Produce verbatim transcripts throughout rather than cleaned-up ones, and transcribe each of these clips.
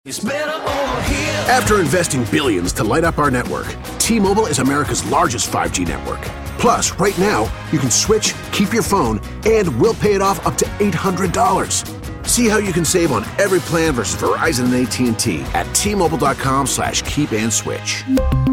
After investing billions to light up our network, T-Mobile is America's largest five G network. Plus, right now, you can switch, keep your phone, and we'll pay it off up to eight hundred dollars. See how you can save on every plan versus Verizon and A T and T at T-Mobile.com slash keep and switch.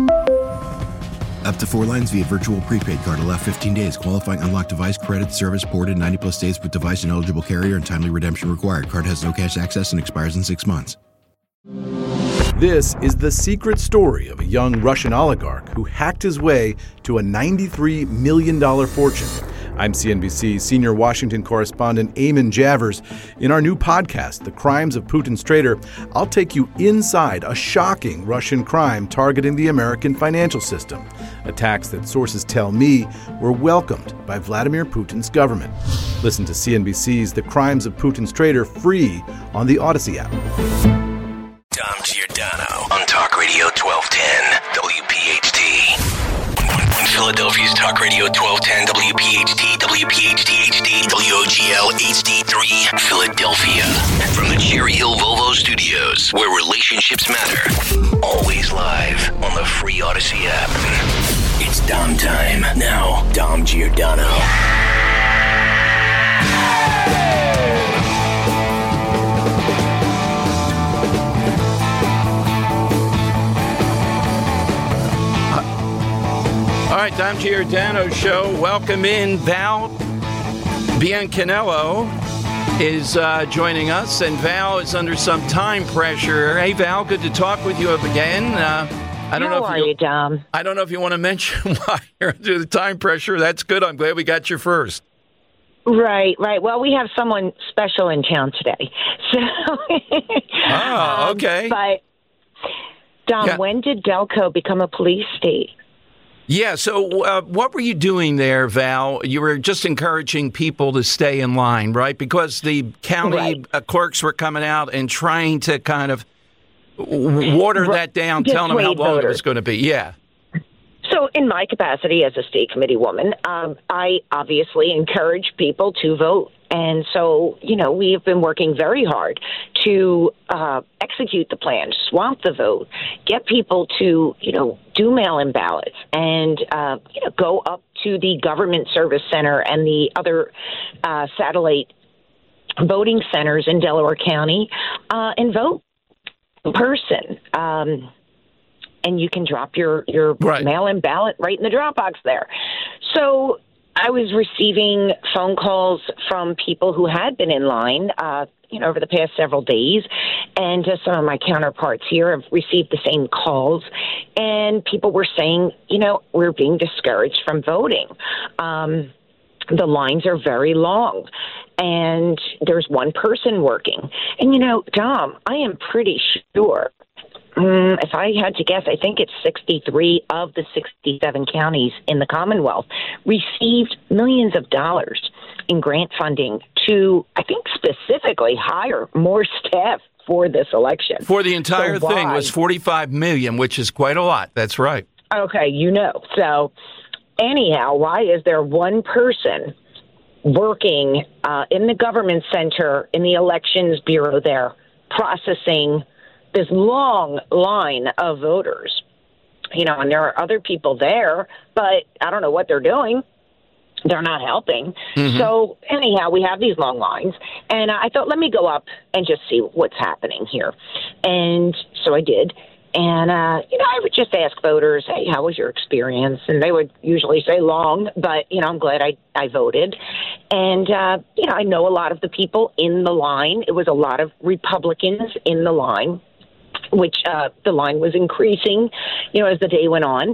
Up to four lines via virtual prepaid card. Allow fifteen days. Qualifying unlocked device credit service ported ninety plus days with device and eligible carrier and timely redemption required. Card has no cash access and expires in six months. This is the secret story of a young Russian oligarch who hacked his way to a ninety-three million dollars fortune. I'm C N B C senior Washington correspondent Eamon Javers. In our new podcast, The Crimes of Putin's Traitor, I'll take you inside a shocking Russian crime targeting the American financial system. Attacks that sources tell me were welcomed by Vladimir Putin's government. Listen to C N B C's The Crimes of Putin's Traitor free on the Odyssey app. Dom Giordano on Talk Radio twelve ten W P H T. Philadelphia's Talk Radio twelve ten W P H T, W P H T H D, W O G L H D three, Philadelphia. From the Cherry Hill Volvo Studios, where relationships matter. Always live on the free Odyssey app. It's Dom time. Now, Dom Giordano. All right, Dom Giordano Show. Welcome in. Val Biancanello is uh, joining us, and Val is under some time pressure. Hey, Val, good to talk with you again. Uh, I don't How know if are you, you, Dom? I don't know if you want to mention why you're under the time pressure. That's good. I'm glad we got you first. Right, right. Well, we have someone special in town today. So, oh, okay. Um, but, Dom, Yeah. when did Delco become a police state? Yeah, so uh, what were you doing there, Val? You were just encouraging people to stay in line, right? Because the county Right. uh, clerks were coming out and trying to kind of w- water Right. that down, telling them how Dissuade long it voters. was going to be. Yeah. So in my capacity as a state committee woman, um, I obviously encourage people to vote. And so, you know, we have been working very hard to uh, execute the plan, swamp the vote, get people to, you know, do mail-in ballots and, uh, you know, go up to the government service center and the other uh, satellite voting centers in Delaware County uh, and vote in person. Um, and you can drop your, your Right. mail-in ballot right in the drop box there. So I was receiving phone calls from people who had been in line, uh, you know, over the past several days, and uh, some of my counterparts here have received the same calls, and people were saying, you know, we're being discouraged from voting. Um, the lines are very long, and there's one person working. And, you know, Dom, I am pretty sure Mm, if I had to guess, I think it's sixty-three of the sixty-seven counties in the Commonwealth received millions of dollars in grant funding to, I think, specifically hire more staff for this election. For the entire So thing why? was forty-five million dollars, which is quite a lot. That's right. Okay, you know. So anyhow, why is there one person working uh, in the government center in the elections bureau there processing this long line of voters? You know, and there are other people there, but I don't know what they're doing. They're not helping. Mm-hmm. So anyhow, we have these long lines, and I thought, let me go up and just see what's happening here. And so I did. And, uh, you know, I would just ask voters, hey, how was your experience? And they would usually say long, but, you know, I'm glad I, I voted. And, uh, you know, I know a lot of the people in the line. It was a lot of Republicans in the line, which uh, the line was increasing, you know, as the day went on.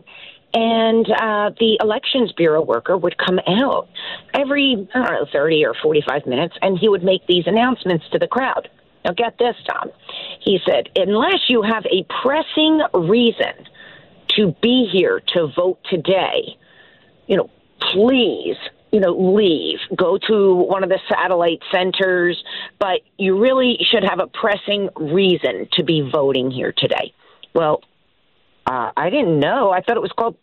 And uh, the Elections Bureau worker would come out every, I don't know, thirty or forty-five minutes, and he would make these announcements to the crowd. Now, get this, Tom. He said, unless you have a pressing reason to be here to vote today, you know, please, you know, leave. Go to one of the satellite centers, but you really should have a pressing reason to be voting here today. Well, uh, I didn't know. I thought it was called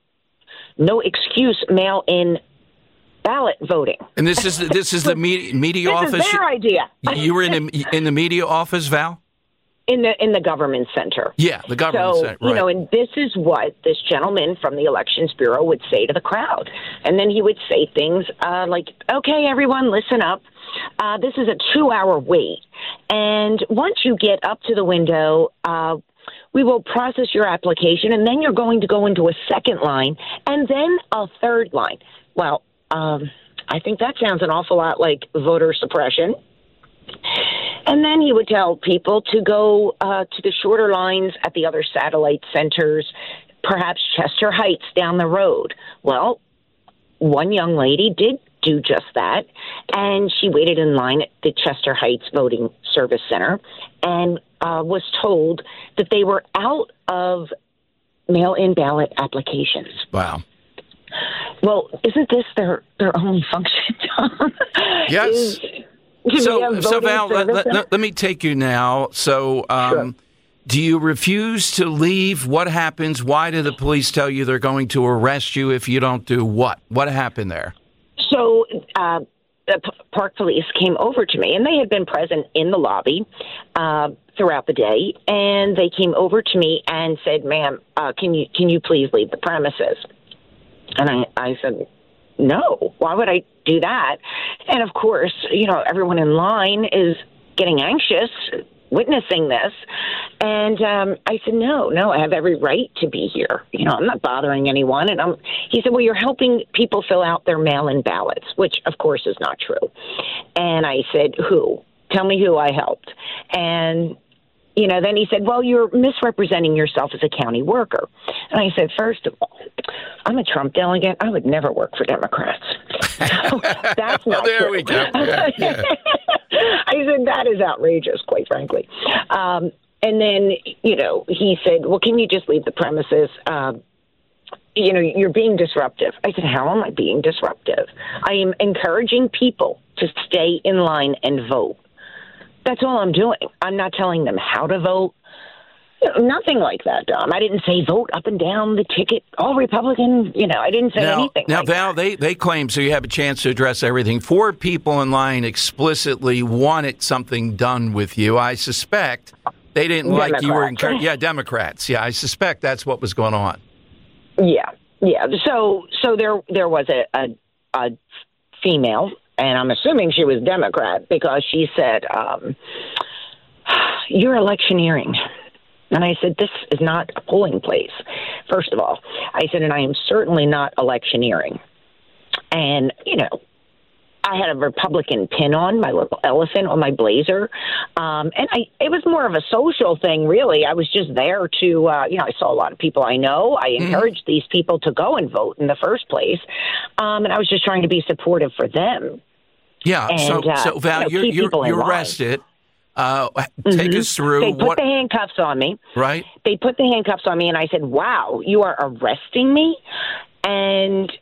no excuse mail-in ballot voting. And this is this is the media, media this office. is their idea. You were in a, in the media office, Val? In the in the government center. Yeah, the government so, center. Right. You know, and this is what this gentleman from the Elections Bureau would say to the crowd. And then he would say things uh, like, okay, everyone, listen up. Uh, this is a two-hour wait. And once you get up to the window, uh, we will process your application, and then you're going to go into a second line and then a third line. Well, um, I think that sounds an awful lot like voter suppression. And then he would tell people to go uh, to the shorter lines at the other satellite centers, perhaps Chester Heights down the road. Well, one young lady did do just that, and she waited in line at the Chester Heights Voting Service Center and uh, was told that they were out of mail-in ballot applications. Wow. Well, isn't this their, their only function, Tom? Yes. Is, So, so Val, let, let, let me take you now. So, um, Sure. do you refuse to leave? What happens? Why do the police tell you they're going to arrest you if you don't do what? What happened there? So uh, the P- Park Police came over to me, and they had been present in the lobby uh, throughout the day, and they came over to me and said, ma'am, uh, can you can you please leave the premises? And I, I said, no, why would I do that? And of course, you know, everyone in line is getting anxious witnessing this. And um, I said, no, no, I have every right to be here. You know, I'm not bothering anyone. And I'm, he said, well, you're helping people fill out their mail-in ballots, which of course is not true. And I said, who? Tell me who I helped. And you know, then he said, well, you're misrepresenting yourself as a county worker. And I said, first of all, I'm a Trump delegate. I would never work for Democrats. So that's not well, there true. we go. Yeah, yeah. I said, that is outrageous, quite frankly. Um, and then, you know, he said, well, can you just leave the premises? Um, you know, you're being disruptive. I said, how am I being disruptive? I am encouraging people to stay in line and vote. That's all I'm doing. I'm not telling them how to vote. You know, nothing like that, Dom. I didn't say vote up and down the ticket, all Republican. You know, I didn't say now, anything Now, like Val, that. they, they claim, so you have a chance to address everything. Four people in line explicitly wanted something done with you. I suspect they didn't Democrats. like you were encouraged. Yeah, Democrats. Yeah, I suspect that's what was going on. Yeah, yeah. So, so there, there was a, a, a female. And I'm assuming she was Democrat because she said, um, you're electioneering. And I said, this is not a polling place, first of all. I said, and I am certainly not electioneering. And, you know, I had a Republican pin on, my little elephant on my blazer. Um, and I, it was more of a social thing, really. I was just there to, uh, you know, I saw a lot of people I know. I encouraged mm-hmm. these people to go and vote in the first place. Um, and I was just trying to be supportive for them. Yeah, and, so, uh, so Val, you know, you're, you're, you're arrested. Uh, mm-hmm. Take us through. They put what, the handcuffs on me. Right. They put the handcuffs on me, and I said, wow, you are arresting me? And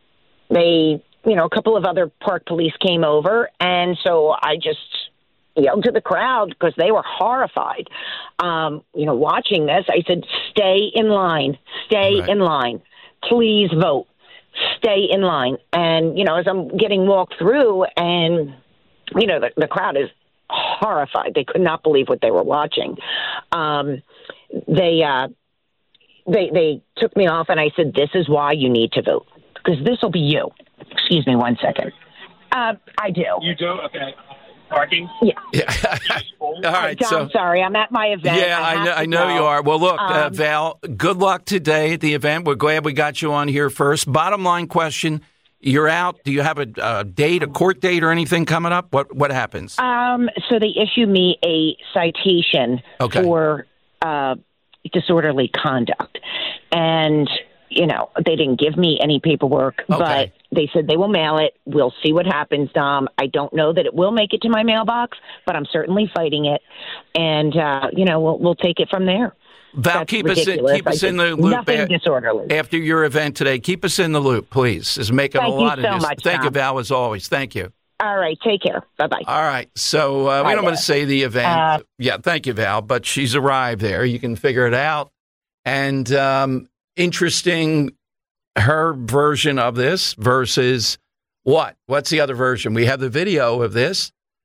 they, you know, a couple of other Park Police came over, and so I just yelled to the crowd because they were horrified. Um, you know, watching this, I said, stay in line, stay right. in line, please vote. Stay in line. And, you know, as I'm getting walked through and, you know, the, the crowd is horrified. They could not believe what they were watching. Um, they, uh, they, they took me off and I said, this is why you need to vote because this will be you. Excuse me one second. Uh, I do. You do? Okay. Parking? Yeah. yeah. All right. Tom, so, I'm sorry. I'm at my event. Yeah, I, I know, I know you are. Well, look, um, uh, Val, good luck today at the event. We're glad we got you on here first. Bottom line question, you're out. Do you have a, a date, a court date or anything coming up? What what happens? Um, so they issue me a citation okay. for uh, disorderly conduct. And, you know, they didn't give me any paperwork, okay. but they said they will mail it. We'll see what happens, Dom. I don't know that it will make it to my mailbox, but I'm certainly fighting it. And, uh, you know, we'll we'll take it from there. Val, That's keep us in, keep us in the loop. Nothing a- disorderly. After your event today, keep us in the loop, please. It's making Thank a lot you of so this. much, Thank Tom. you, Val, as always. Thank you. All right. Take care. Bye-bye. All right. So uh, we Hi don't want there. to say the event. Uh, yeah, thank you, Val. But she's arrived there. You can figure it out. And um, interesting, her version of this versus what? What's the other version? We have the video of this.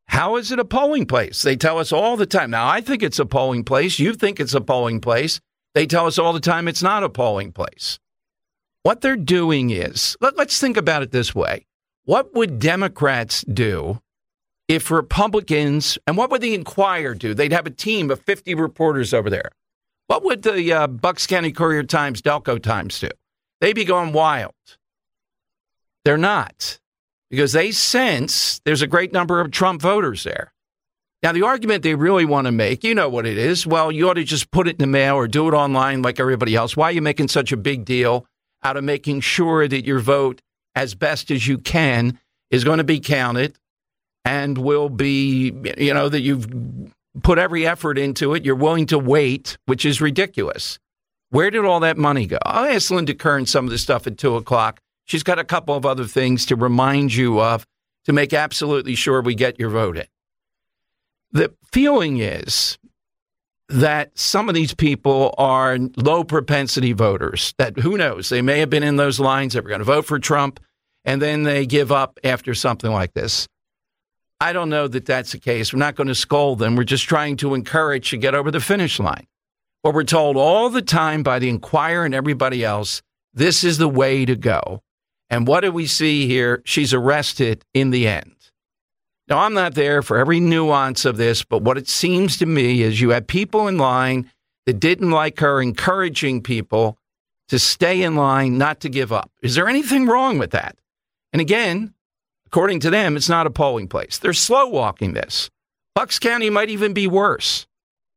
How is it a polling place? They tell us all the time. Now, I think it's a polling place. You think it's a polling place. They tell us all the time it's not a polling place. What they're doing is, let, let's think about it this way. What would Democrats do if Republicans, and what would the Inquirer do? They'd have a team of fifty reporters over there. What would the uh, Bucks County Courier-Times, Delco Times do? They'd be going wild. They're not, because they sense there's a great number of Trump voters there. Now, the argument they really want to make, you know what it is. Well, you ought to just put it in the mail or do it online like everybody else. Why are you making such a big deal out of making sure that your vote, as best as you can, is going to be counted and will be, you know, that you've put every effort into it. You're willing to wait, which is ridiculous. Where did all that money go? I'll ask Linda Kern some of this stuff at two o'clock. She's got a couple of other things to remind you of to make absolutely sure we get your vote in. The feeling is that some of these people are low propensity voters, that who knows, they may have been in those lines that were going to vote for Trump, and then they give up after something like this. I don't know that that's the case. We're not going to scold them. We're just trying to encourage to get over the finish line. But we're told all the time by the Inquirer and everybody else, this is the way to go. And what do we see here? She's arrested in the end. Now, I'm not there for every nuance of this, but what it seems to me is you had people in line that didn't like her encouraging people to stay in line, not to give up. Is there anything wrong with that? And again, according to them, it's not a polling place. They're slow walking this. Bucks County might even be worse.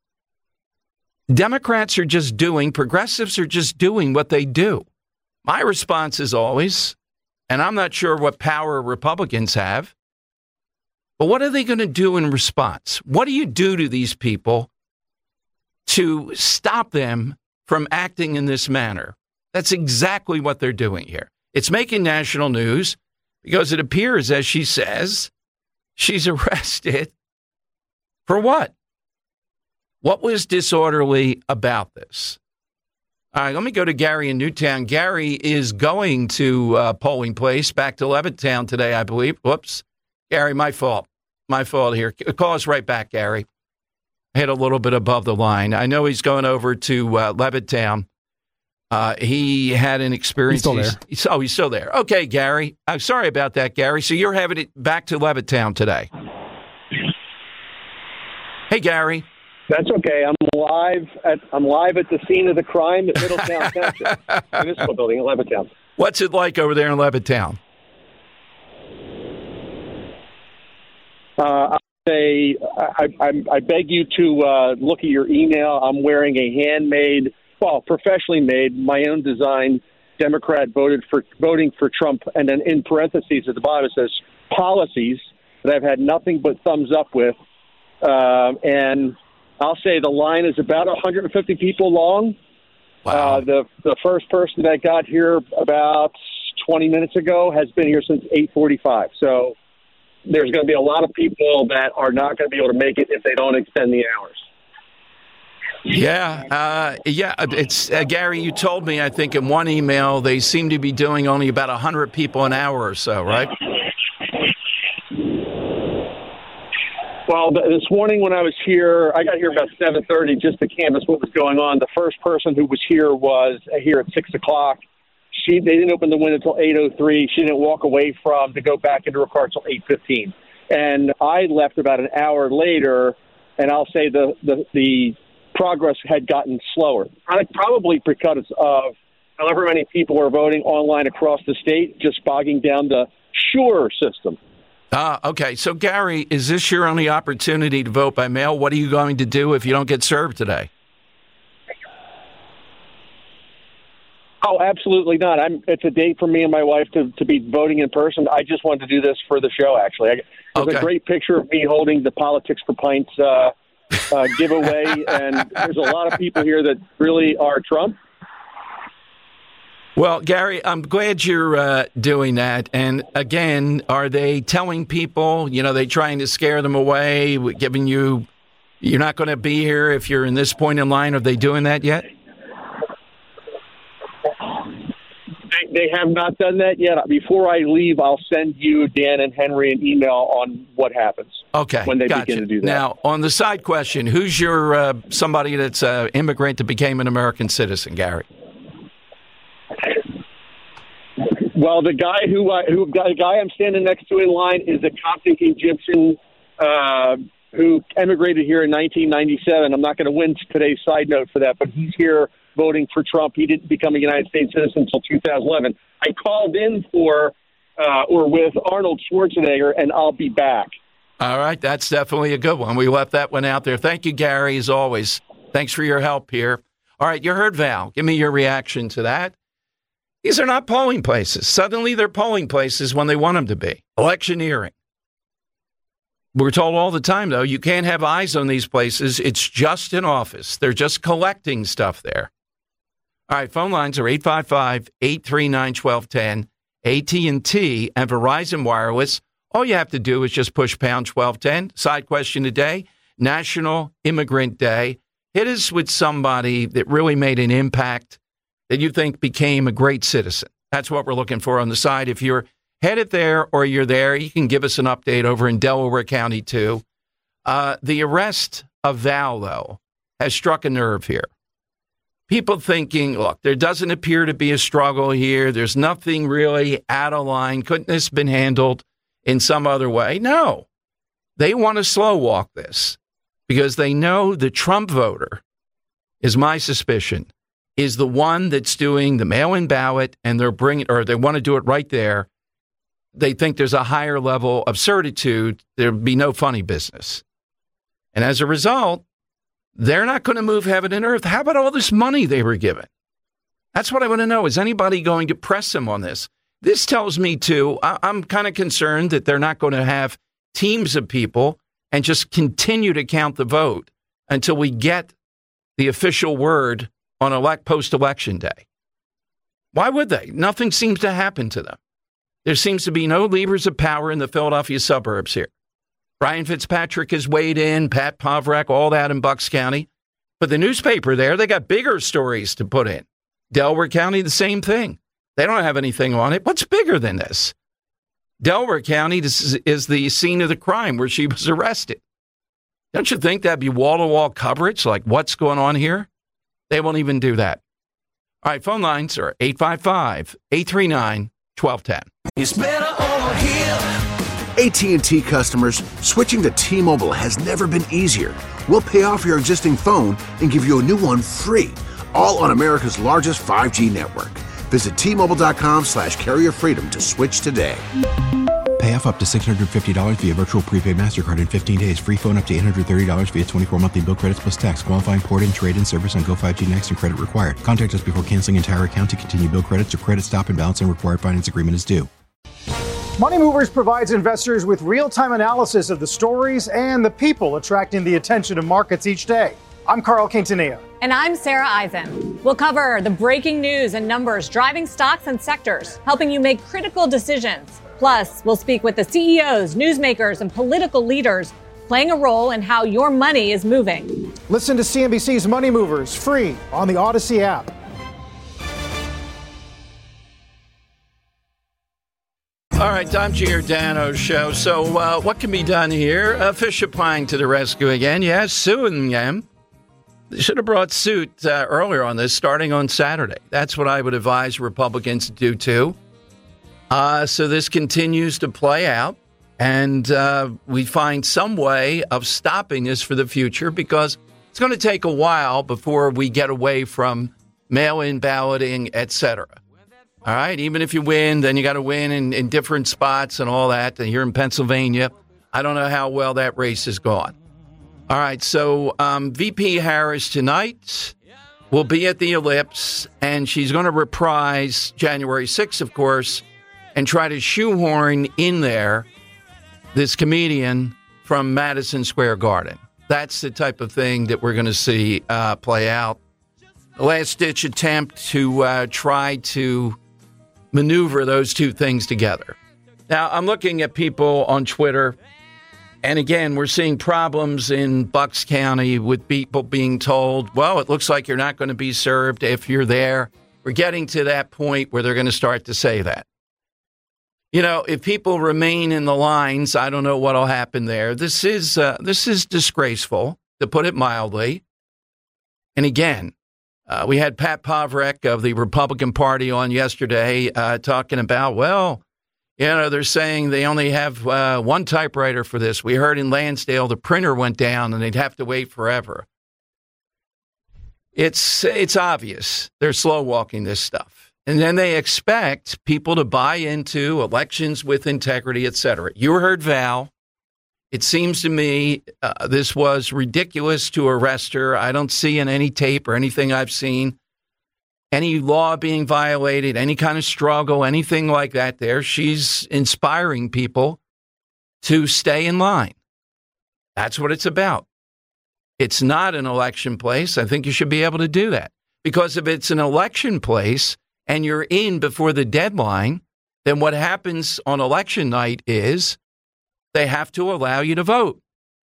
Democrats are just doing, progressives are just doing what they do. My response is always, and I'm not sure what power Republicans have, but what are they going to do in response? What do you do to these people to stop them from acting in this manner? That's exactly what they're doing here. It's making national news because it appears, as she says, she's arrested for what? What was disorderly about this? All right, let me go to Gary in Newtown. Gary is going to uh, polling place back to Levittown today, I believe. Whoops. Gary, my fault. My fault here. Call us right back, Gary. I hit a little bit above the line. I know he's going over to uh, Levittown. Uh, he had an experience. He's still there. He's, oh, he's still there. Okay, Gary. I'm sorry about that, Gary. So you're having it back to Levittown today. Hey, Gary. That's okay. I'm live at I'm live at the scene of the crime at Middletown Township, municipal building in Levittown. What's it like over there in Levittown? Uh, I say I, I, I beg you to uh, look at your email. I'm wearing a handmade, well, professionally made, my own design. Democrat voted for voting for Trump, and then in parentheses at the bottom it says policies that I've had nothing but thumbs up with, uh, and I'll say the line is about one hundred fifty people long. Wow. Uh, the the first person that got here about twenty minutes ago has been here since eight forty-five. So there's going to be a lot of people that are not going to be able to make it if they don't extend the hours. Yeah, uh, yeah. It's uh, Gary. You told me, I think, in one email they seem to be doing only about one hundred people an hour or so, right? Well, this morning when I was here, I got here about seven thirty just to canvass what was going on. The first person who was here was here at six o'clock. She They didn't open the window until eight oh three. She didn't walk away from to go back into her car until eight fifteen. And I left about an hour later, and I'll say the, the, the progress had gotten slower. Probably because of however many people are voting online across the state, just bogging down the Sure system. Ah, okay. So, Gary, is this your only opportunity to vote by mail? What are you going to do if you don't get served today? Oh, absolutely not. I'm. It's a date for me and my wife to, to be voting in person. I just wanted to do this for the show, actually. I, there's okay. a great picture of me holding the Politics for Pints uh, uh, giveaway, and there's a lot of people here that really are Trump. Well, Gary, I'm glad you're uh, doing that. And again, are they telling people, you know, they trying to scare them away, giving you, you're not going to be here if you're in this point in line? Are they doing that yet? Thank they have not done that yet. Before I leave, I'll send you, Dan and Henry, an email on what happens. Okay, when they gotcha. begin to do that. Now, on the side question, who's your uh, somebody that's an immigrant that became an American citizen, Gary? Well, the guy who uh, who the guy I'm standing next to in line is a Coptic Egyptian uh, who emigrated here in nineteen ninety-seven. I'm not going to win today's side note for that, but he's here voting for Trump. He didn't become a United States citizen until two thousand eleven. I called in for uh, or with Arnold Schwarzenegger, and I'll be back. All right, that's definitely a good one. We left that one out there. Thank you, Gary, as always. Thanks for your help here. All right, you heard Val. Give me your reaction to that. These are not polling places. Suddenly they're polling places when they want them to be. Electioneering. We're told all the time, though, you can't have eyes on these places. It's just an office. They're just collecting stuff there. All right, phone lines are eight five five, eight three nine, one two one zero. A T and T and Verizon Wireless. All you have to do is just push pound twelve ten. Side question today, National Immigrant Day. Hit us with somebody that really made an impact that you think became a great citizen. That's what we're looking for on the side. If you're headed there or you're there, you can give us an update over in Delaware County, too. Uh, the arrest of Val, though, has struck a nerve here. People thinking, look, there doesn't appear to be a struggle here. There's nothing really out of line. Couldn't this have been handled in some other way? No. They want to slow walk this because they know the Trump voter, is my suspicion, is the one that's doing the mail-in ballot, and they're bringing, or they want to do it right there. They think there's a higher level of certitude. There'll be no funny business. And as a result, they're not going to move heaven and earth. How about all this money they were given? That's what I want to know. Is anybody going to press them on this? This tells me, too, I- I'm kind of concerned that they're not going to have teams of people and just continue to count the vote until we get the official word on elect post-election day. Why would they? Nothing seems to happen to them. There seems to be no levers of power in the Philadelphia suburbs here. Brian Fitzpatrick has weighed in, Pat Povrak, all that in Bucks County. But the newspaper there, they got bigger stories to put in. Delaware County, the same thing. They don't have anything on it. What's bigger than this? Delaware County is, is the scene of the crime where she was arrested. Don't you think that'd be wall-to-wall coverage, like what's going on here? They won't even do that. All right, phone lines are eight five five, eight three nine, one two one zero. It's better over here. A T and T customers, switching to T-Mobile has never been easier. We'll pay off your existing phone and give you a new one free, all on America's largest five G network. Visit T-Mobile.com slash carrier freedom to switch today. Pay off up to six hundred fifty dollars via virtual prepaid MasterCard in fifteen days. Free phone up to eight hundred thirty dollars via twenty-four monthly bill credits plus tax. Qualifying port-in, trade-in service on Go five G Next and credit required. Contact us before canceling entire account to continue bill credits or credit stop and balance and required finance agreement is due. Money Movers provides investors with real-time analysis of the stories and the people attracting the attention of markets each day. I'm Carl Quintanilla. And I'm Sarah Eisen. We'll cover the breaking news and numbers driving stocks and sectors, helping you make critical decisions. Plus, we'll speak with the C E Os, newsmakers, and political leaders playing a role in how your money is moving. Listen to C N B C's Money Movers free on the Odyssey app. All right, Tom Giordano show. So uh, what can be done here? Uh, fish applying to the rescue again. Yes, suing them. They should have brought suit uh, earlier on this, starting on Saturday. That's what I would advise Republicans to do, too. Uh, so this continues to play out, and uh, we find some way of stopping this for the future because it's going to take a while before we get away from mail-in balloting, et cetera. All right, even if you win, then you got to win in, in different spots and all that. And here in Pennsylvania, I don't know how well that race has gone. All right, so um, V P Harris tonight will be at the Ellipse, and she's going to reprise January sixth, of course, and try to shoehorn in there this comedian from Madison Square Garden. That's the type of thing that we're going to see uh, play out. The last-ditch attempt to uh, try to maneuver those two things together. Now, I'm looking at people on Twitter, and again, we're seeing problems in Bucks County with people being told, well, it looks like you're not going to be served if you're there. We're getting to that point where they're going to start to say that. You know, if people remain in the lines, I don't know what will happen there. This is uh, this is disgraceful, to put it mildly. And again, uh, we had Pat Pavrek of the Republican Party on yesterday uh, talking about, well, you know, they're saying they only have uh, one typewriter for this. We heard in Lansdale the printer went down and they'd have to wait forever. It's it's obvious they're slow walking this stuff. And then they expect people to buy into elections with integrity, et cetera. You heard Val. It seems to me uh, this was ridiculous to arrest her. I don't see in any tape or anything I've seen any law being violated, any kind of struggle, anything like that there. She's inspiring people to stay in line. That's what it's about. It's not an election place. I think you should be able to do that. Because if it's an election place and you're in before the deadline, then what happens on election night is they have to allow you to vote.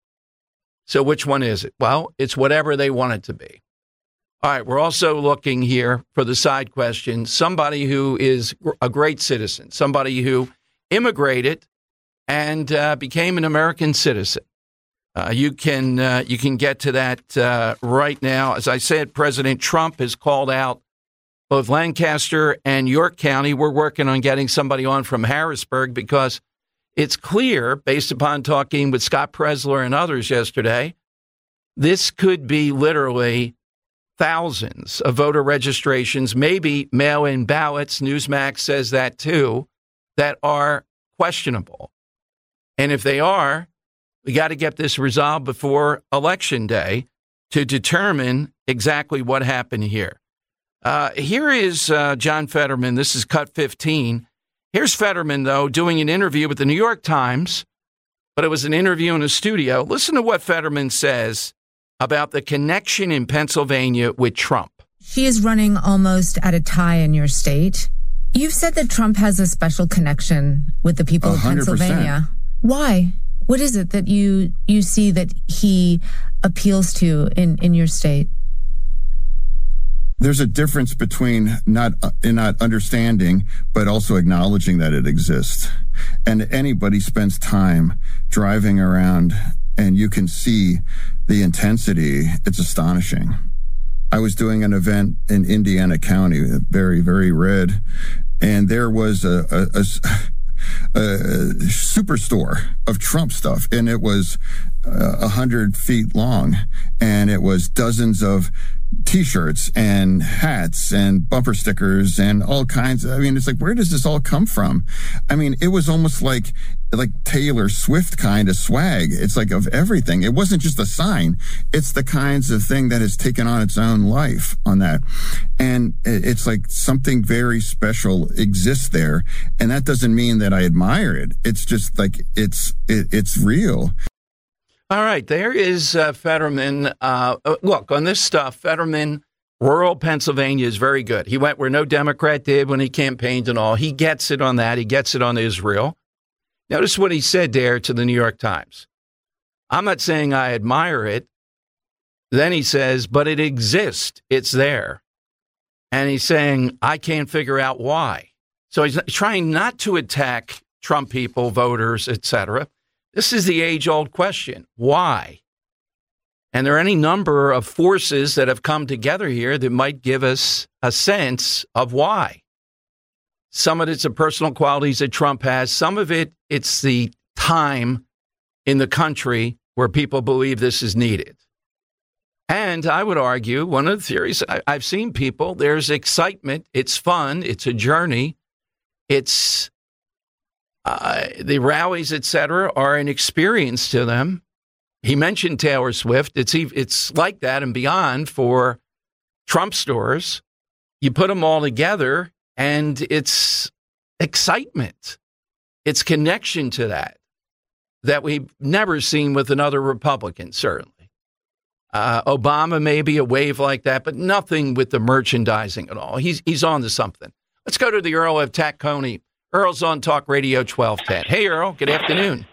So which one is it? Well, it's whatever they want it to be. All right, we're also looking here for the side question, somebody who is a great citizen, somebody who immigrated and uh, became an American citizen. Uh, you can uh, you can get to that uh, right now. As I said, President Trump has called out both Lancaster and York County. We're working on getting somebody on from Harrisburg because it's clear, based upon talking with Scott Presler and others yesterday, this could be literally thousands of voter registrations, maybe mail-in ballots. Newsmax says that too, that are questionable. And if they are, we got to get this resolved before Election Day to determine exactly what happened here. Uh, here is uh, John Fetterman. This is Cut fifteen. Here's Fetterman, though, doing an interview with the New York Times, but it was an interview in a studio. Listen to what Fetterman says about the connection in Pennsylvania with Trump. She is running almost at a tie in your state. You've said that Trump has a special connection with the people of Pennsylvania. Why? What is it that you you see that he appeals to in, in your state? There's a difference between not uh, not understanding, but also acknowledging that it exists. And anybody spends time driving around and you can see the intensity. It's astonishing. I was doing an event in Indiana County, very, very red, and there was a, a, a a superstore of Trump stuff, and it was a uh, hundred feet long, and it was dozens of T-shirts and hats and bumper stickers and all kinds of, I mean, it's like, where does this all come from? I mean, it was almost like like Taylor Swift kind of swag. It's like of everything. It wasn't just a sign. It's the kinds of thing that has taken on its own life on that. And it's like something very special exists there. And that doesn't mean that I admire it. It's just like, it's, it, it's real. All right, there is uh, Fetterman. Uh, look, on this stuff, Fetterman, rural Pennsylvania is very good. He went where no Democrat did when he campaigned and all. He gets it on that. He gets it on Israel. Notice what he said there to the New York Times. I'm not saying I admire it. Then he says, but it exists. It's there. And he's saying, I can't figure out why. So he's trying not to attack Trump people, voters, et cetera. This is the age-old question. Why? And there are any number of forces that have come together here that might give us a sense of why. Some of it's the personal qualities that Trump has. Some of it, it's the time in the country where people believe this is needed. And I would argue, one of the theories, I, I've seen people, there's excitement. It's fun. It's a journey. It's uh, the rallies, et cetera, are an experience to them. He mentioned Taylor Swift. It's it's like that and beyond for Trump stores. You put them all together, and it's excitement. It's connection to that that we've never seen with another Republican, certainly. Uh, Obama may be a wave like that, but nothing with the merchandising at all. He's he's on to something. Let's go to the Earl of Tacony. Earl's on Talk Radio twelve ten. Hey, Earl. Good afternoon.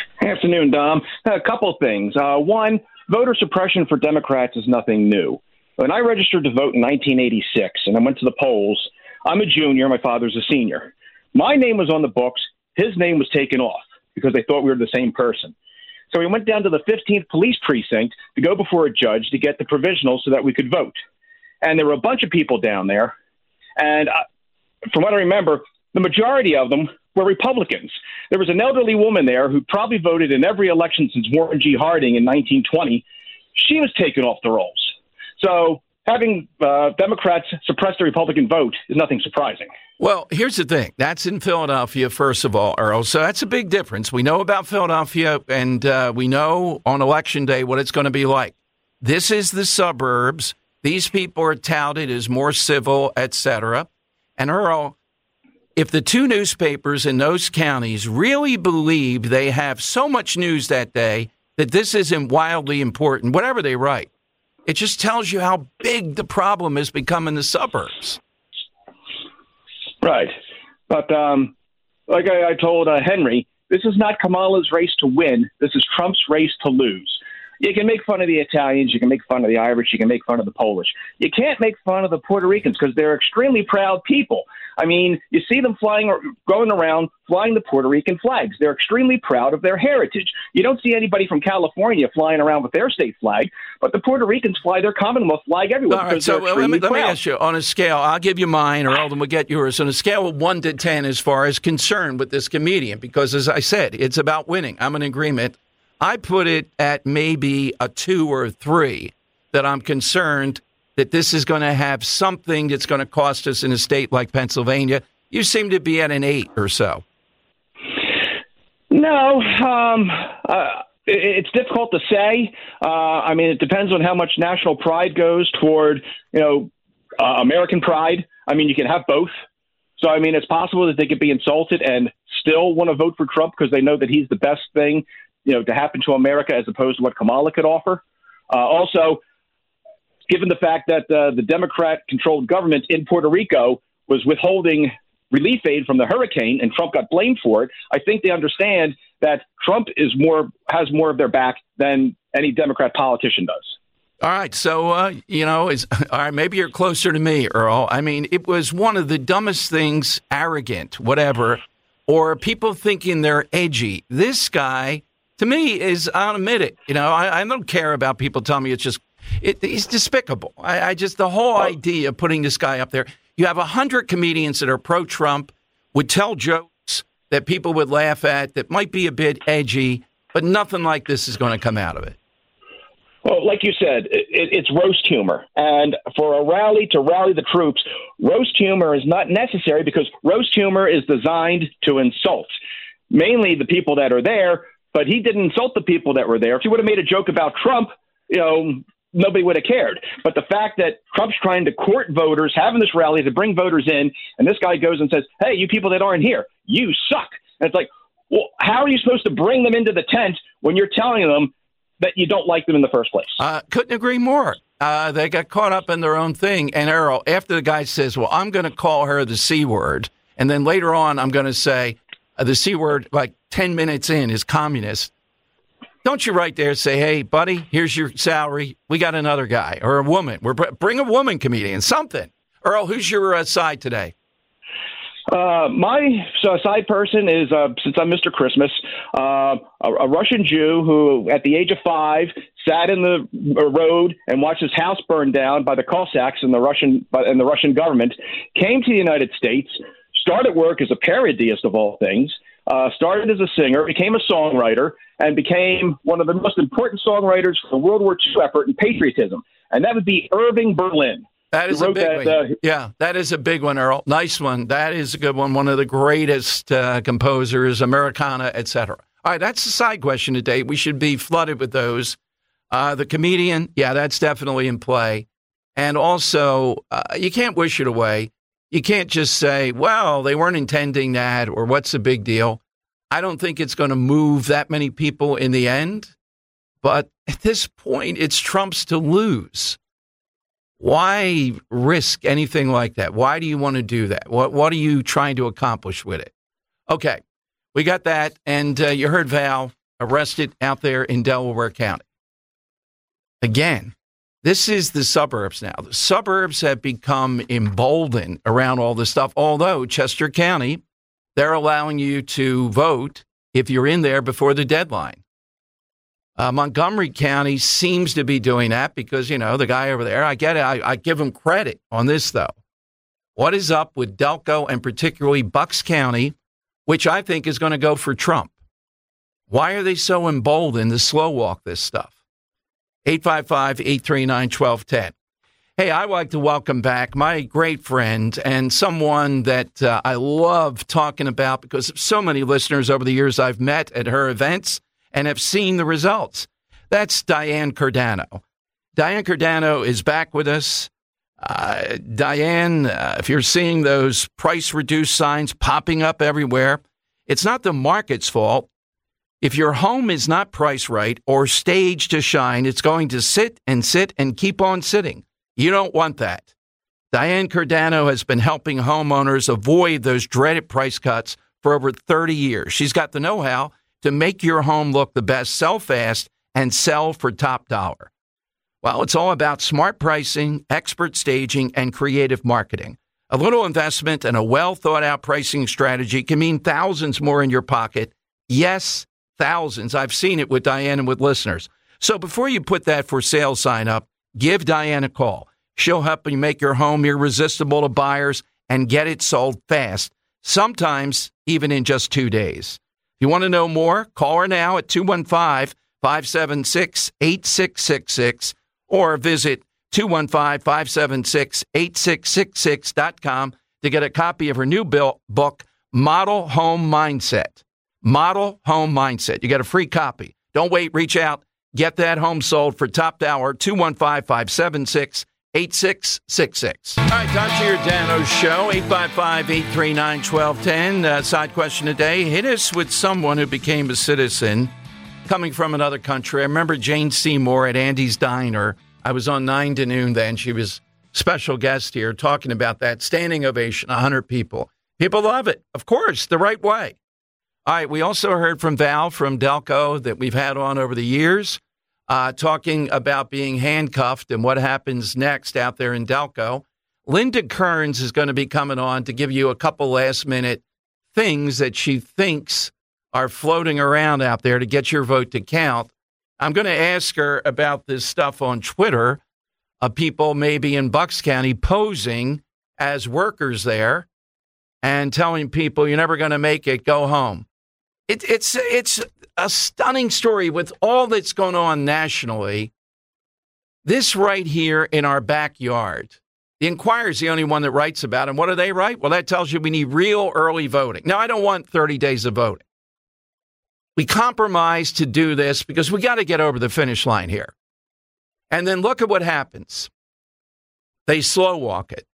Afternoon, Dom. A couple of things. Uh, one, voter suppression for Democrats is nothing new. When I registered to vote in nineteen eighty-six and I went to the polls, I'm a junior. My father's a senior. My name was on the books. His name was taken off because they thought we were the same person. So we went down to the fifteenth police precinct to go before a judge to get the provisional so that we could vote. And there were a bunch of people down there. And I, from what I remember, the majority of them were Republicans. There was an elderly woman there who probably voted in every election since Warren G. Harding in nineteen twenty. She was taken off the rolls. So having uh, Democrats suppress the Republican vote is nothing surprising. Well, here's the thing. That's in Philadelphia, first of all, Earl. So that's a big difference. We know about Philadelphia, and uh, we know on Election Day what it's going to be like. This is the suburbs. These people are touted as more civil, et cetera. And, Earl, if the two newspapers in those counties really believe they have so much news that day that this isn't wildly important, whatever they write, it just tells you how big the problem has become in the suburbs. Right. But um, like I, I told uh, Henry, this is not Kamala's race to win. This is Trump's race to lose. You can make fun of the Italians. You can make fun of the Irish. You can make fun of the Polish. You can't make fun of the Puerto Ricans because they're extremely proud people. I mean, you see them flying or going around flying the Puerto Rican flags. They're extremely proud of their heritage. You don't see anybody from California flying around with their state flag, but the Puerto Ricans fly their Commonwealth flag everywhere. All right, so well, let, me, let me ask you, on a scale, I'll give you mine, or Eldon will get yours, on a scale of one to ten as far as concern with this comedian, because as I said, it's about winning. I'm in agreement. I put it at maybe a two or a three, that I'm concerned that this is going to have something that's going to cost us in a state like Pennsylvania. You seem to be at an eight or so. No, um, uh, it, it's difficult to say. Uh, I mean, it depends on how much national pride goes toward, you know, uh, American pride. I mean, you can have both. So, I mean, it's possible that they could be insulted and still want to vote for Trump because they know that he's the best thing, you know, to happen to America as opposed to what Kamala could offer. Uh, also, given the fact that uh, the Democrat-controlled government in Puerto Rico was withholding relief aid from the hurricane and Trump got blamed for it, I think they understand that Trump is more has more of their back than any Democrat politician does. All right, so, uh, you know, is, all right, maybe you're closer to me, Earl. I mean, it was one of the dumbest things, arrogant, whatever, or people thinking they're edgy. This guy, to me, is, I'll admit it, you know, I, I don't care about people telling me it's just, it, he's despicable. I, I just, the whole idea of putting this guy up there, you have a hundred comedians that are pro-Trump, would tell jokes that people would laugh at that might be a bit edgy, but nothing like this is going to come out of it. Well, like you said, it, it's roast humor. And for a rally to rally the troops, roast humor is not necessary because roast humor is designed to insult mainly the people that are there. But he didn't insult the people that were there. If he would have made a joke about Trump, you know, nobody would have cared. But the fact that Trump's trying to court voters, having this rally to bring voters in, and this guy goes and says, hey, you people that aren't here, you suck. And it's like, well, how are you supposed to bring them into the tent when you're telling them that you don't like them in the first place? Uh, couldn't agree more. Uh, they got caught up in their own thing. And Earl, after the guy says, well, I'm going to call her the C word, and then later on I'm going to say uh, the C word like ten minutes in is communist. Don't you right there say, hey, buddy, here's your salary. We got another guy or a woman. We're bring a woman comedian, something. Earl, who's your uh, side today? Uh, my so side person is, uh, since I'm Mister Christmas, uh, a, a Russian Jew who, at the age of five, sat in the road and watched his house burned down by the Cossacks and the Russian and the Russian government. Came to the United States, started work as a parodyist of all things. Uh, started as a singer, became a songwriter, and became one of the most important songwriters for the World War Two effort in patriotism. And that would be Irving Berlin. That is a big that, one. Uh, yeah, that is a big one, Earl. Nice one. That is a good one. One of the greatest uh, composers, Americana, et cetera. All right, that's the side question today. We should be flooded with those. Uh, the comedian, yeah, that's definitely in play. And also, uh, you can't wish it away. You can't just say, well, they weren't intending that, or what's the big deal? I don't think it's going to move that many people in the end. But at this point, it's Trump's to lose. Why risk anything like that? Why do you want to do that? What What are you trying to accomplish with it? Okay, we got that. And uh, you heard Val arrested out there in Delaware County. Again, This is the suburbs now. The suburbs have become emboldened around all this stuff, although Chester County, they're allowing you to vote if you're in there before the deadline. Uh, Montgomery County seems to be doing that because, you know, the guy over there, I get it. I, I give him credit on this, though. What is up with Delco and particularly Bucks County, which I think is going to go for Trump? Why are they so emboldened to slow walk this stuff? eight five five, eight three nine, one two one zero. Hey, I'd like to welcome back my great friend and someone that uh, I love talking about because of so many listeners over the years I've met at her events and have seen the results. That's Diane Cardano. Diane Cardano is back with us. Uh, Diane, uh, if you're seeing those price-reduced signs popping up everywhere, it's not the market's fault. If your home is not priced right or staged to shine, it's going to sit and sit and keep on sitting. You don't want that. Diane Cardano has been helping homeowners avoid those dreaded price cuts for over thirty years. She's got the know-how to make your home look the best, sell fast, and sell for top dollar. Well, it's all about smart pricing, expert staging, and creative marketing. A little investment and a well-thought-out pricing strategy can mean thousands more in your pocket. Yes, thousands. I've seen it with Diane and with listeners. So before you put that for sale sign up, give Diane a call. She'll help you make your home irresistible to buyers and get it sold fast, sometimes even in just two days. If you want to know more, call her now at two one five, five seven six, eight six six six or visit two one five, five seven six, eight six six six dot com to get a copy of her new book, Model Home Mindset. Model Home Mindset. You got a free copy. Don't wait. Reach out. Get that home sold for top dollar. two one five, five seven six, eight six six six. All right, Tom Giordano's show, eight five five, eight three nine, one two one zero. Uh, side question today. Hit us with someone who became a citizen coming from another country. I remember Jane Seymour at Andy's Diner. I was on nine to noon then. She was special guest here talking about that. Standing ovation, one hundred people. People love it. Of course, the right way. All right, we also heard from Val from Delco that we've had on over the years, uh, talking about being handcuffed and what happens next out there in Delco. Linda Kearns is going to be coming on to give you a couple last-minute things that she thinks are floating around out there to get your vote to count. I'm going to ask her about this stuff on Twitter of people maybe in Bucks County posing as workers there and telling people you're never going to make it, go home. It, it's it's a stunning story with all that's going on nationally. This right here in our backyard. The Enquirer is the only one that writes about it. And what do they write? Well, that tells you we need real early voting. Now, I don't want thirty days of voting. We compromised to do this because we got to get over the finish line here. And then look at what happens. They slow walk it.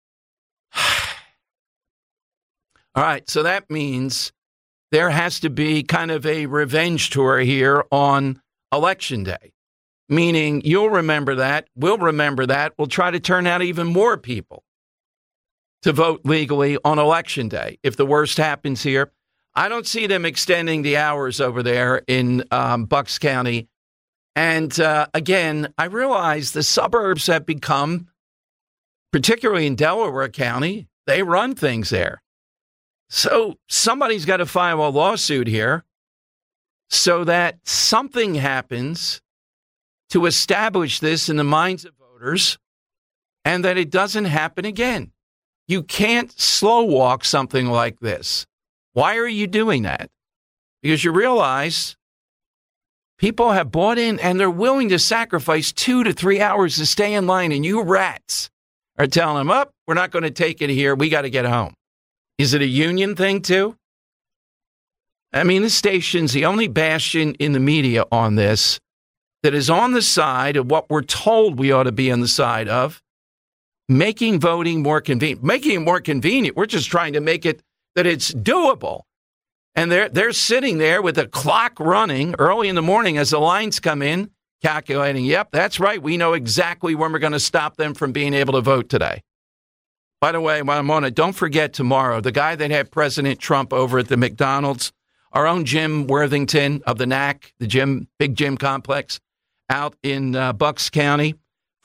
All right, so that means there has to be kind of a revenge tour here on Election Day, meaning you'll remember that, we'll remember that, we'll try to turn out even more people to vote legally on Election Day. If the worst happens here, I don't see them extending the hours over there in um, Bucks County. And uh, again, I realize the suburbs have become, particularly in Delaware County, they run things there. So somebody's got to file a lawsuit here so that something happens to establish this in the minds of voters and that it doesn't happen again. You can't slow walk something like this. Why are you doing that? Because you realize people have bought in and they're willing to sacrifice two to three hours to stay in line, and you rats are telling them, oh, we're not going to take it here. We got to get home. Is it a union thing, too? I mean, this station's the only bastion in the media on this that is on the side of what we're told we ought to be on the side of, making voting more convenient. Making it more convenient, we're just trying to make it that it's doable. And they're, they're sitting there with the clock running early in the morning as the lines come in, calculating, yep, that's right, we know exactly when we're going to stop them from being able to vote today. By the way, while I'm on it, don't forget tomorrow, the guy that had President Trump over at the McDonald's, our own Jim Worthington of the N A C, the gym, big gym complex out in uh, Bucks County,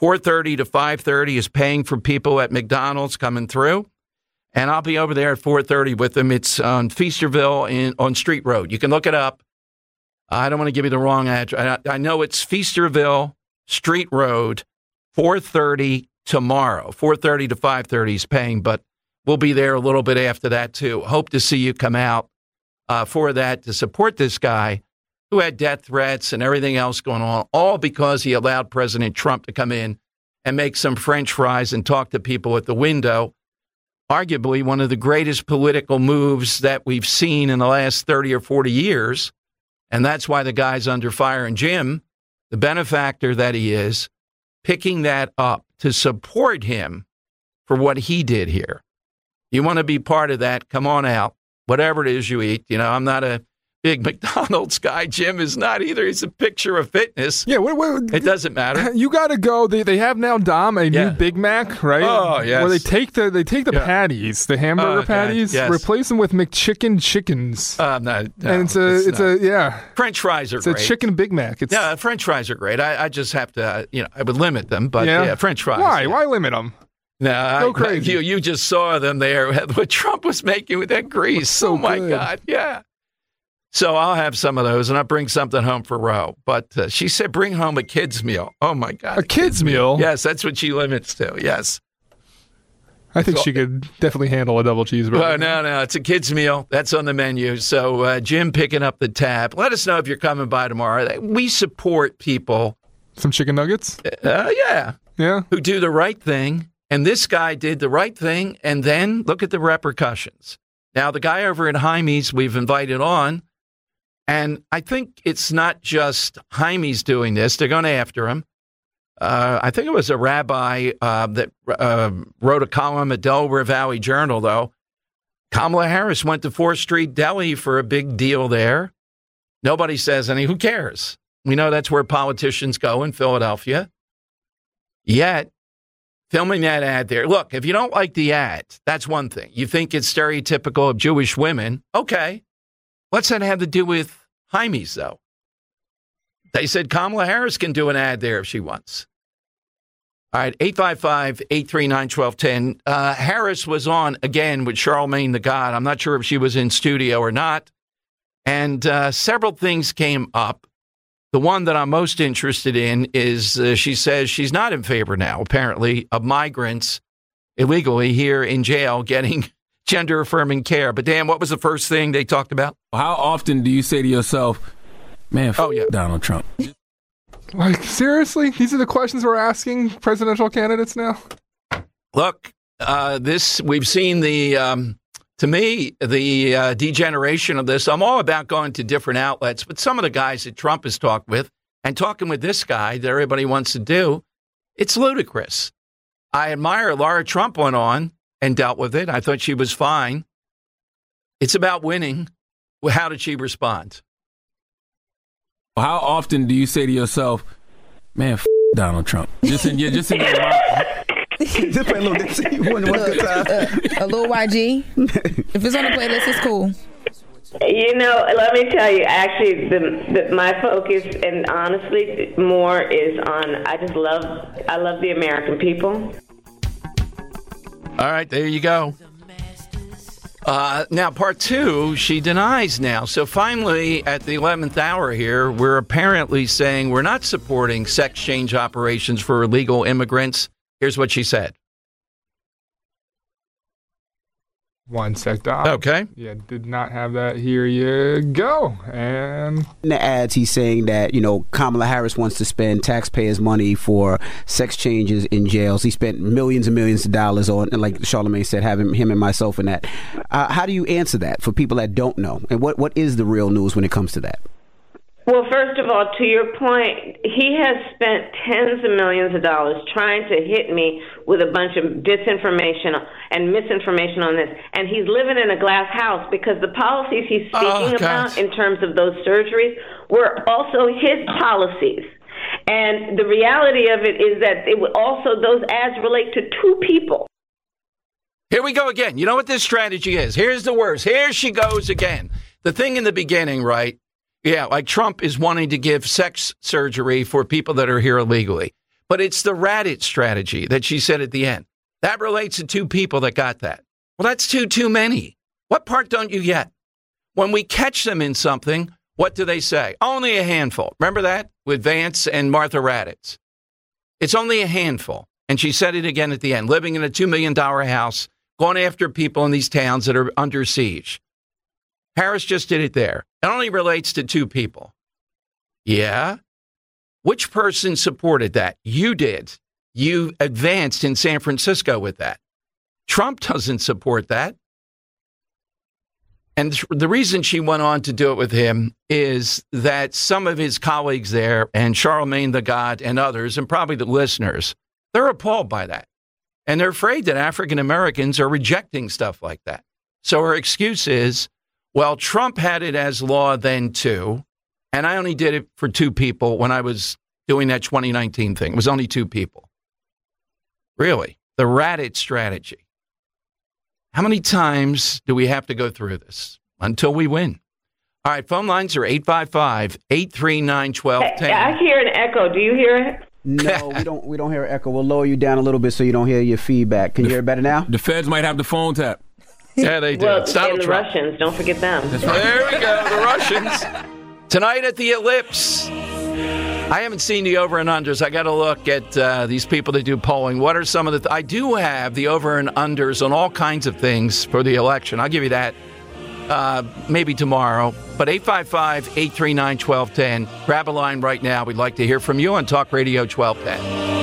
four thirty to five thirty is paying for people at McDonald's coming through. And I'll be over there at four thirty with them. It's on Feasterville in, on Street Road. You can look it up. I don't want to give you the wrong address. I, I know it's Feasterville, Street Road, four thirty tomorrow. four thirty to five thirty is paying, but we'll be there a little bit after that, too. Hope to see you come out uh, for that to support this guy who had death threats and everything else going on, all because he allowed President Trump to come in and make some French fries and talk to people at the window. Arguably one of the greatest political moves that we've seen in the last thirty or forty years. And that's why the guy's under fire. And Jim, the benefactor that he is, picking that up to support him for what he did here. You want to be part of that, come on out, whatever it is you eat. You know, I'm not a big McDonald's guy. Jim is not either. He's a picture of fitness. Yeah, wait, wait, it doesn't matter. You got to go. They they have now, Dom, a yeah. new Big Mac, right? Oh, yes. Where they take the they take the yeah. patties, the hamburger oh, patties, yes. replace them with McChicken chickens. Uh, no, no, and it's a it's, it's a yeah. French fries are it's great. It's a chicken Big Mac. It's, yeah, French fries are great. I, I just have to, uh, you know, I would limit them, but yeah, yeah French fries. Why? Yeah. Why limit them? No, Go I, crazy. You you just saw them there. What Trump was making with that grease. So oh my good. God, yeah. So I'll have some of those, and I'll bring something home for Ro. But uh, she said bring home a kid's meal. Oh, my God. A, a kid's, kid's meal? meal? Yes, that's what she limits to, yes. I think so, she could definitely handle a double cheeseburger. Uh, no, no, it's a kid's meal. That's on the menu. So uh, Jim picking up the tab. Let us know if you're coming by tomorrow. We support people. Some chicken nuggets? Uh, yeah. Yeah. Who do the right thing. And this guy did the right thing, and then look at the repercussions. Now, the guy over at Jaime's we've invited on, and I think it's not just Jaime's doing this. They're going after him. Uh, I think it was a rabbi uh, that uh, wrote a column at Delaware Valley Journal, though. Kamala Harris went to fourth Street Deli for a big deal there. Nobody says any. Who cares? We know that's where politicians go in Philadelphia. Yet, filming that ad there. Look, if you don't like the ad, that's one thing. You think it's stereotypical of Jewish women. Okay. What's that have to do with Jaime's, though? They said Kamala Harris can do an ad there if she wants. All right, eight five five, eight three nine, one two one zero. Uh, Harris was on again with Charlemagne the God. I'm not sure if she was in studio or not. And uh, several things came up. The one that I'm most interested in is uh, she says she's not in favor now, apparently, of migrants illegally here in jail getting gender-affirming care. But, Dan, what was the first thing they talked about? How often do you say to yourself, man, f- oh, yeah. Donald Trump? Like, seriously? These are the questions we're asking presidential candidates now? Look, uh, this we've seen the, um, to me, the uh, degeneration of this. I'm all about going to different outlets, but some of the guys that Trump has talked with and talking with this guy that everybody wants to do, it's ludicrous. I admire Laura Trump went on and dealt with it. I thought she was fine. It's about winning. Well, how did she respond? How often do you say to yourself, man, f- Donald Trump? Just in, just in your mind. Just play a little dipsy. One, one good time. Uh, a little Y G. If it's on the playlist, it's cool. You know, let me tell you, actually, the, the, my focus, and honestly, more is on, I just love, I love the American people. All right, there you go. Uh, now, part two, she denies now. So finally, at the eleventh hour here, we're apparently saying we're not supporting sex change operations for illegal immigrants. Here's what she said. One sec, Dom. Okay. Yeah, did not have that. Here you go. And in the ads, he's saying that, you know, Kamala Harris wants to spend taxpayers' money for sex changes in jails. He spent millions and millions of dollars on, and like Charlemagne said, having him and myself in that. Uh, how do you answer that for people that don't know? And what, what is the real news when it comes to that? Well, first of all, to your point, he has spent tens of millions of dollars trying to hit me with a bunch of disinformation and misinformation on this. And he's living in a glass house because the policies he's speaking oh, about in terms of those surgeries were also his policies. And the reality of it is that it would also, those ads relate to two people. Here we go again. You know what this strategy is? Here's the worst. Here she goes again. The thing in the beginning, right? Yeah, like Trump is wanting to give sex surgery for people that are here illegally. But it's the Radit strategy that she said at the end. That relates to two people that got that. Well, that's too, too many. What part don't you get? When we catch them in something, what do they say? Only a handful. Remember that with Vance and Martha Raddatz? It's only a handful. And she said it again at the end, living in a two million dollars house, going after people in these towns that are under siege. Harris just did it there. It only relates to two people. Yeah. Which person supported that? You did. You advanced in San Francisco with that. Trump doesn't support that. And the reason she went on to do it with him is that some of his colleagues there, and Charlemagne the God and others, and probably the listeners, they're appalled by that. And they're afraid that African Americans are rejecting stuff like that. So her excuse is, well, Trump had it as law then too, and I only did it for two people when I was doing that twenty nineteen thing. It was only two people. Really? The Radit strategy. How many times do we have to go through this until we win? All right, phone lines are eight five five, eight three nine, one two one zero. I hear an echo. Do you hear it? No, we don't. We don't hear echo. We'll lower you down a little bit so you don't hear your feedback. Can you hear it better now? The feds might have the phone tap. Yeah, they do. Well, It's Donald and the Trump. Russians, don't forget them. That's right. There we go, the Russians. Tonight at the Ellipse. I haven't seen the over and unders. I got to look at uh, these people that do polling. What are some of the... Th- I do have the over and unders on all kinds of things for the election. I'll give you that uh, maybe tomorrow. But eight five five, eight three nine, one two one zero. Grab a line right now. We'd like to hear from you on Talk Radio twelve ten.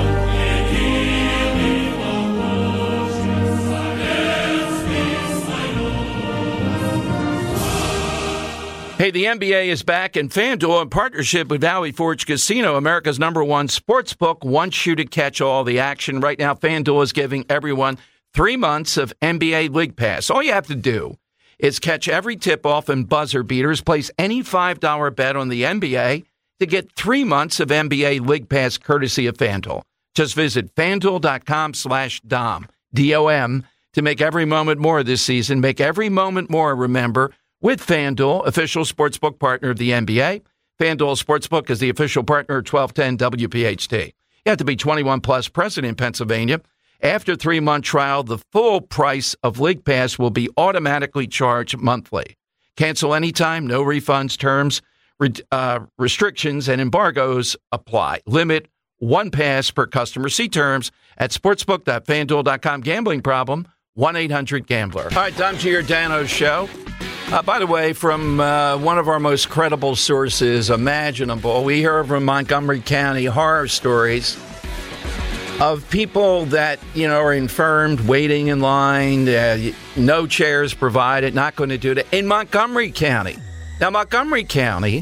Hey, the N B A is back, and FanDuel, in partnership with Valley Forge Casino, America's number one sports book, wants you to catch all the action. Right now, FanDuel is giving everyone three months of N B A League Pass. All you have to do is catch every tip-off and buzzer beaters, place any five dollar bet on the N B A to get three months of N B A League Pass courtesy of FanDuel. Just visit FanDuel.com slash Dom, D O M, to make every moment more this season. Make every moment more, remember, with FanDuel, official sportsbook partner of the N B A. FanDuel Sportsbook is the official partner of twelve ten W P H T. You have to be twenty-one plus, present in Pennsylvania. After three-month trial, the full price of League Pass will be automatically charged monthly. Cancel anytime, no refunds, terms, re- uh, restrictions, and embargoes apply. Limit one pass per customer. See terms at sportsbook dot fanduel dot com. Gambling problem, one eight hundred gambler. All right, Dom Giordano's show. Uh, by the way, from uh, one of our most credible sources imaginable, we hear from Montgomery County horror stories of people that, you know, are infirmed, waiting in line, uh, no chairs provided, not going to do that. In Montgomery County. Now, Montgomery County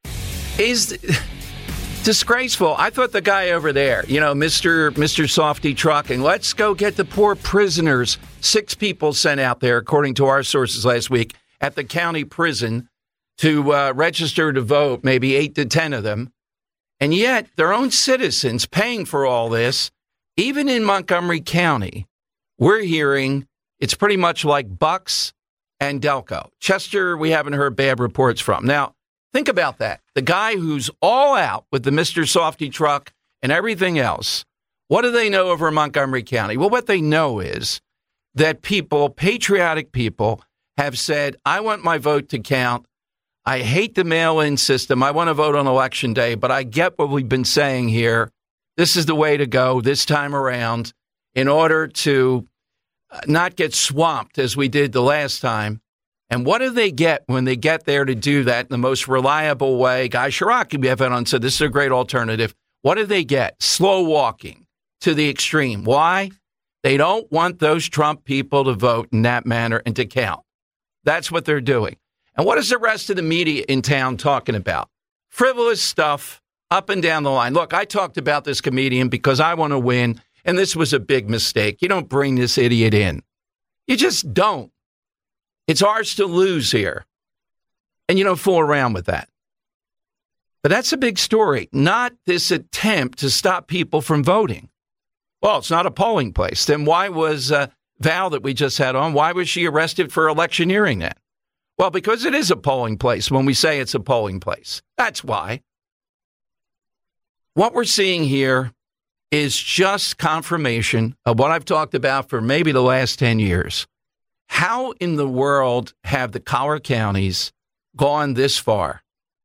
is disgraceful. I thought the guy over there, you know, Mister Mister Softy Trucking, let's go get the poor prisoners. Six people sent out there, according to our sources last week, at the county prison to uh, register to vote, maybe eight to ten of them. And yet their own citizens paying for all this, even in Montgomery County, we're hearing it's pretty much like Bucks and Delco. Chester, we haven't heard bad reports from. Now, think about that. The guy who's all out with the Mister Softy truck and everything else, what do they know over Montgomery County? Well, what they know is that people, patriotic people, have said, I want my vote to count. I hate the mail-in system. I want to vote on Election Day, but I get what we've been saying here. This is the way to go this time around in order to not get swamped as we did the last time. And what do they get when they get there to do that in the most reliable way? Guy Shiraki, we have on, said this is a great alternative. What do they get? Slow walking to the extreme. Why? They don't want those Trump people to vote in that manner and to count. That's what they're doing. And what is the rest of the media in town talking about? Frivolous stuff up and down the line. Look, I talked about this comedian because I want to win, and this was a big mistake. You don't bring this idiot in. You just don't. It's ours to lose here. And you don't fool around with that. But that's a big story, not this attempt to stop people from voting. Well, it's not a polling place. Then why was uh, Val that we just had on, why was she arrested for electioneering then? Well, because it is a polling place when we say it's a polling place. That's why. What we're seeing here is just confirmation of what I've talked about for maybe the last ten years. How in the world have the collar counties gone this far?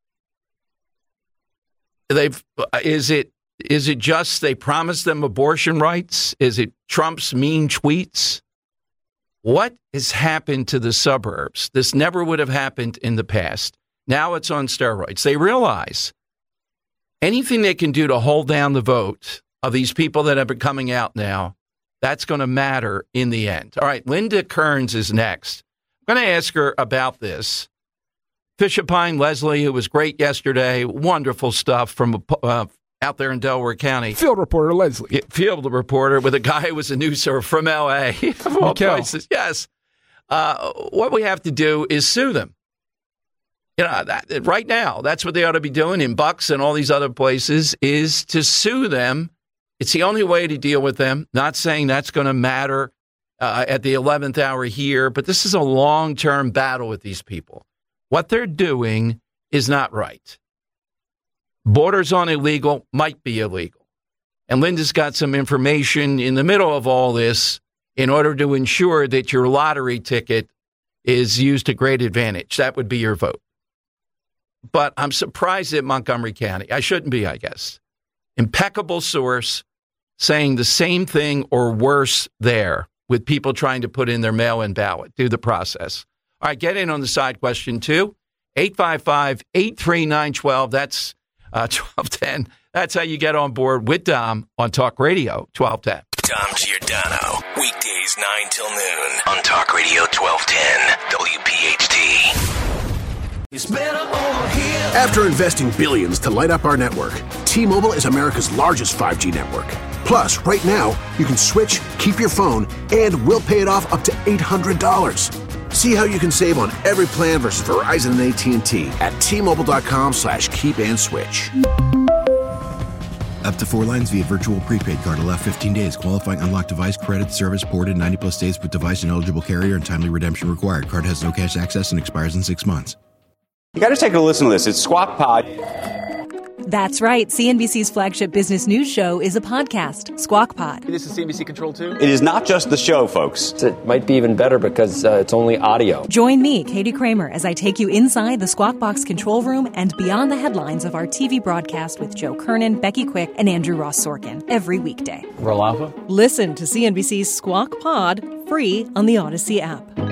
They've is it is it just they promised them abortion rights? Is it Trump's mean tweets? What has happened to the suburbs? This never would have happened in the past. Now it's on steroids. They realize anything they can do to hold down the vote of these people that have been coming out now, that's going to matter in the end. All right, Linda Kearns is next. I'm going to ask her about this. Fisher Pine Leslie, who was great yesterday, wonderful stuff from uh, out there in Delaware County. Field reporter Leslie. Field reporter with a guy who was a news source from L A of all places. Yes. Uh, what we have to do is sue them. You know, that, right now, that's what they ought to be doing in Bucks and all these other places, is to sue them. It's the only way to deal with them. Not saying that's going to matter uh, at the eleventh hour here, but this is a long-term battle with these people. What they're doing is not right. Borders on illegal might be illegal. And Linda's got some information in the middle of all this in order to ensure that your lottery ticket is used to great advantage. That would be your vote. But I'm surprised at Montgomery County. I shouldn't be, I guess. Impeccable source saying the same thing or worse there with people trying to put in their mail-in ballot, do the process. All right, get in on the side question, too. eight five five, eight three nine, one two. That's uh, twelve ten. That's how you get on board with Dom on Talk Radio twelve ten. Dom Giordano, weekdays nine till noon on Talk Radio twelve ten, W P H T. After investing billions to light up our network, T-Mobile is America's largest five G network. Plus, right now, you can switch, keep your phone, and we'll pay it off up to eight hundred dollars. See how you can save on every plan versus Verizon and A T and T at T-Mobile.com slash keep and switch. Up to four lines via virtual prepaid card. Allow fifteen days. Qualifying unlocked device credit service ported ninety plus days with device and eligible carrier and timely redemption required. Card has no cash access and expires in six months. You got to take a listen to this. It's Squawk Pod. That's right. C N B C's flagship business news show is a podcast, Squawk Pod. This is C N B C Control too? It is not just the show, folks. It might be even better because uh, it's only audio. Join me, Katie Kramer, as I take you inside the Squawk Box control room and beyond the headlines of our T V broadcast with Joe Kernan, Becky Quick, and Andrew Ross Sorkin every weekday. Roll Alpha? Listen to C N B C's Squawk Pod free on the Odyssey app.